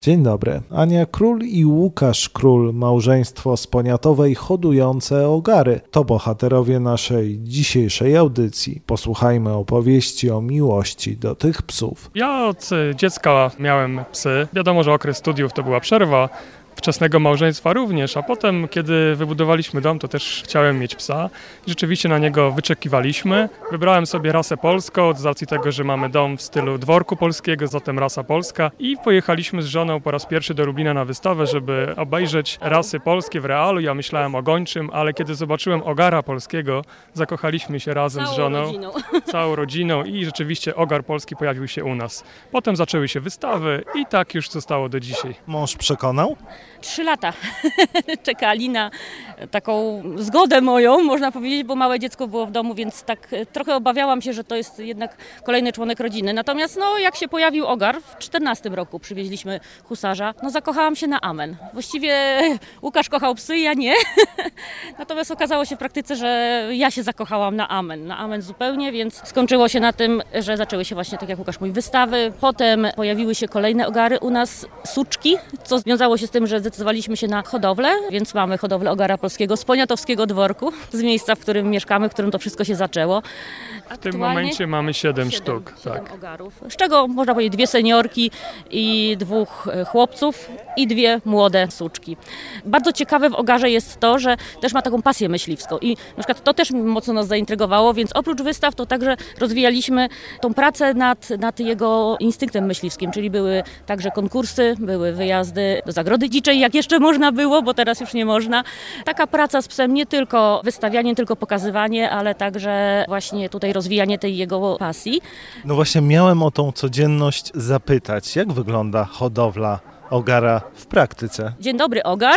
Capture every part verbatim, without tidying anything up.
Dzień dobry. Ania Król i Łukasz Król, małżeństwo z Poniatowej hodujące ogary. To bohaterowie naszej dzisiejszej audycji. Posłuchajmy opowieści o miłości do tych psów. Ja od dziecka miałem psy. Wiadomo, że okres studiów to była przerwa. Wczesnego małżeństwa również, a potem, kiedy wybudowaliśmy dom, to też chciałem mieć psa. Rzeczywiście na niego wyczekiwaliśmy. Wybrałem sobie rasę polską, z racji tego, że mamy dom w stylu dworku polskiego, zatem rasa polska. I pojechaliśmy z żoną po raz pierwszy do Lublina na wystawę, żeby obejrzeć rasy polskie w realu. Ja myślałem o gończym, ale kiedy zobaczyłem ogara polskiego, zakochaliśmy się razem całą z żoną. Rodziną. Całą rodziną i rzeczywiście ogar polski pojawił się u nas. Potem zaczęły się wystawy i tak już zostało do dzisiaj. Mąż przekonał? Trzy lata czekali na taką zgodę moją, można powiedzieć, bo małe dziecko było w domu, więc tak trochę obawiałam się, że to jest jednak kolejny członek rodziny. Natomiast no, jak się pojawił ogar, w czternastym roku przywieźliśmy husarza, no zakochałam się na amen. Właściwie Łukasz kochał psy, ja nie. Natomiast okazało się w praktyce, że ja się zakochałam na amen. Na amen zupełnie, więc skończyło się na tym, że zaczęły się właśnie, tak jak Łukasz mówi, wystawy. Potem pojawiły się kolejne ogary u nas, suczki, co związało się z tym, że zdecydowaliśmy się na hodowlę, więc mamy hodowlę ogara polskiego z Poniatowskiego dworku, z miejsca, w którym mieszkamy, w którym to wszystko się zaczęło. W tym momencie mamy siedem sztuk. siedem tak. ogarów, z czego można powiedzieć dwie seniorki i dwóch chłopców i dwie młode suczki. Bardzo ciekawe w ogarze jest to, że też ma taką pasję myśliwską i na przykład to też mocno nas zaintrygowało, więc oprócz wystaw to także rozwijaliśmy tą pracę nad, nad jego instynktem myśliwskim, czyli były także konkursy, były wyjazdy do zagrody dziczej, jak jeszcze można było, bo teraz już nie można. Taka praca z psem, nie tylko wystawianie, nie tylko pokazywanie, ale także właśnie tutaj rozwijanie tej jego pasji. No właśnie miałem o tą codzienność zapytać. Jak wygląda hodowla ogara w praktyce? Dzień dobry, ogar.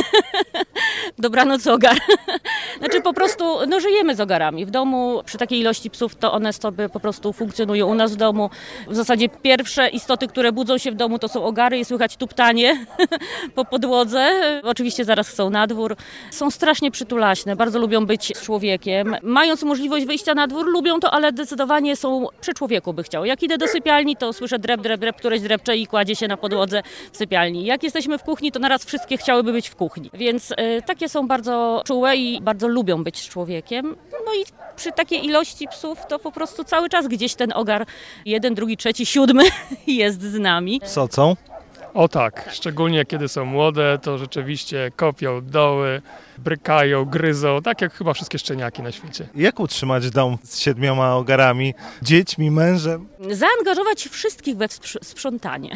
Dobranoc, ogar. Znaczy po prostu, no żyjemy z ogarami. W domu przy takiej ilości psów to one sobie po prostu funkcjonują u nas w domu. W zasadzie pierwsze istoty, które budzą się w domu, to są ogary i słychać tuptanie po podłodze. Oczywiście zaraz chcą na dwór. Są strasznie przytulaśne, bardzo lubią być z człowiekiem. Mając możliwość wyjścia na dwór, lubią to, ale zdecydowanie są przy człowieku by chciał. Jak idę do sypialni, to słyszę drep, drep, drep, któreś drepcze i kładzie się na podłodze w sypialni. Jak jesteśmy w kuchni, to naraz wszystkie chciałyby być w kuchni. Więc y, takie są bardzo czułe i bardzo lubią być z człowiekiem. No i przy takiej ilości psów to po prostu cały czas gdzieś ten ogar, jeden, drugi, trzeci, siódmy jest z nami. Socą? O tak, szczególnie kiedy są młode, to rzeczywiście kopią doły, brykają, gryzą, tak jak chyba wszystkie szczeniaki na świecie. Jak utrzymać dom z siedmioma ogarami, dziećmi, mężem? Zaangażować wszystkich we sprzątanie,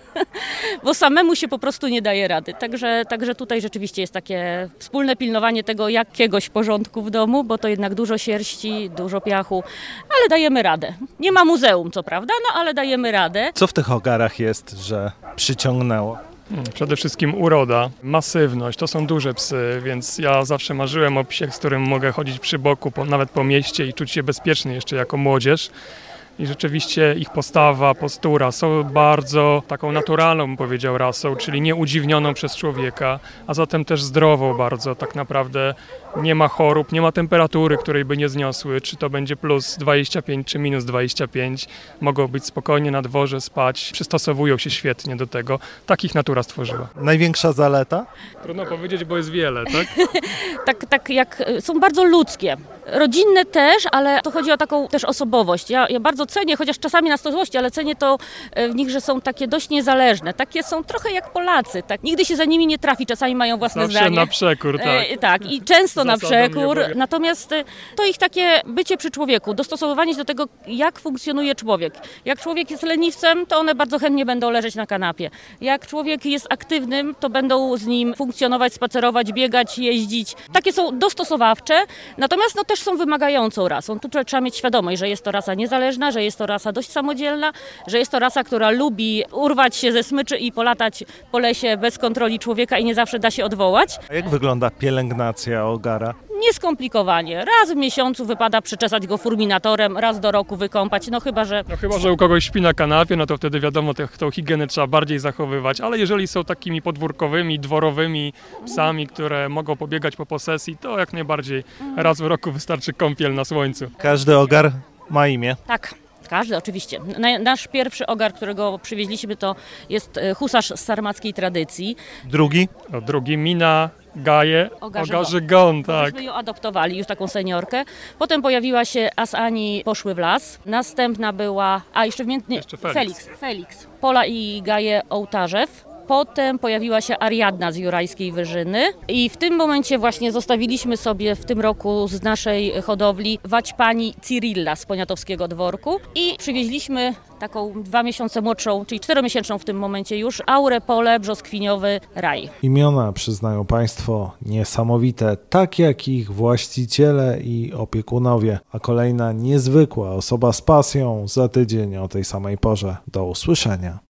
bo samemu się po prostu nie daje rady. Także, także tutaj rzeczywiście jest takie wspólne pilnowanie tego jakiegoś porządku w domu, bo to jednak dużo sierści, dużo piachu, ale dajemy radę. Nie ma muzeum, co prawda, no ale dajemy radę. Co w tych ogarach jest, że przyciągnęło? Przede wszystkim uroda, masywność, to są duże psy, więc ja zawsze marzyłem o psie, z którym mogę chodzić przy boku, po, nawet po mieście i czuć się bezpiecznie jeszcze jako młodzież. I rzeczywiście ich postawa, postura są bardzo taką naturalną, bym powiedział, rasą, czyli nieudziwnioną przez człowieka, a zatem też zdrową bardzo. Tak naprawdę nie ma chorób, nie ma temperatury, której by nie zniosły, czy to będzie plus dwadzieścia pięć, czy minus dwadzieścia pięć. Mogą być spokojnie na dworze, spać, przystosowują się świetnie do tego. Takich natura stworzyła. Największa zaleta? Trudno powiedzieć, bo jest wiele, tak? tak, tak jak są bardzo ludzkie. Rodzinne też, ale to chodzi o taką też osobowość. Ja, ja bardzo cenię, chociaż czasami nas to złości, ale cenię to w nich, że są takie dość niezależne. Takie są trochę jak Polacy. Tak? Nigdy się za nimi nie trafi, czasami mają własne Zawsze zdanie. na przekór, tak. E, tak, i często na Zasadą przekór. nie Natomiast to ich takie bycie przy człowieku, dostosowywanie się do tego, jak funkcjonuje człowiek. Jak człowiek jest leniwcem, to one bardzo chętnie będą leżeć na kanapie. Jak człowiek jest aktywnym, to będą z nim funkcjonować, spacerować, biegać, jeździć. Takie są dostosowawcze, natomiast no też są wymagającą rasą. Tu trzeba mieć świadomość, że jest to rasa niezależna, że jest to rasa dość samodzielna, że jest to rasa, która lubi urwać się ze smyczy i polatać po lesie bez kontroli człowieka i nie zawsze da się odwołać. A jak wygląda pielęgnacja ogara? Nieskomplikowanie. Raz w miesiącu wypada przeczesać go furminatorem, raz do roku wykąpać, no chyba, że... No chyba, że u kogoś śpi na kanapie, no to wtedy wiadomo, tę, tą higienę trzeba bardziej zachowywać, ale jeżeli są takimi podwórkowymi, dworowymi psami, które mogą pobiegać po posesji, to jak najbardziej raz w roku wystarczy kąpiel na słońcu. Każdy ogar ma imię. Tak. Każdy, oczywiście. Na, nasz pierwszy ogar, którego przywieźliśmy, to jest husarz z sarmackiej tradycji. Drugi? O, drugi Mina Gaje, Ogarzy Ogarzy Gon, tak. Myśmy ją adoptowali, już taką seniorkę. Potem pojawiła się Asani Poszły w las. Następna była, a jeszcze w między... Jeszcze Felix. Felix. Felix. Pola i Gaje Ołtarzew. Potem pojawiła się Ariadna z Jurajskiej Wyżyny i w tym momencie właśnie zostawiliśmy sobie w tym roku z naszej hodowli Waćpani Cyrilla z poniatowskiego dworku i przywieźliśmy taką dwa miesiące młodszą, czyli czteromiesięczną w tym momencie już, Aurę Pole Brzoskwiniowy Raj. Imiona, przyznają Państwo, niesamowite, tak jak ich właściciele i opiekunowie. A kolejna niezwykła osoba z pasją za tydzień o tej samej porze. Do usłyszenia.